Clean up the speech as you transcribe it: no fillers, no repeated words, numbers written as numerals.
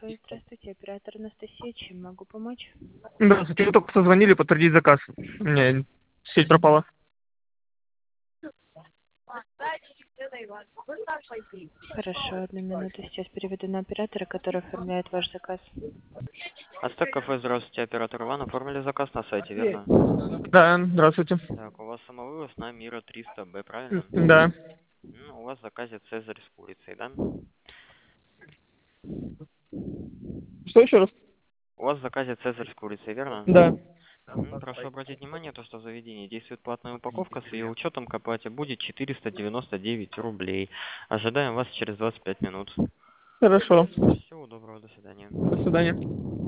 Альфа, здравствуйте, оператор Анастасия, чем могу помочь? Здравствуйте, вы только что звонили подтвердить заказ. У меня сеть пропала. Хорошо, 1 минуту, сейчас переведу на оператора, который оформляет ваш заказ. Ацтек кафе, здравствуйте, оператор Иван. Оформили заказ на сайте, верно? Да, здравствуйте. Так, у вас самовывоз на Мира 300Б, правильно? Да. Ну, у вас в заказе Цезарь с курицей, да? Что еще раз? У вас в заказе Цезарь с курицей, верно? Да. Прошу обратить внимание, то, что в заведении действует платная упаковка, с ее учетом к оплате будет 499 рублей. Ожидаем вас через 25 минут. Хорошо. Всего доброго, до свидания. До свидания.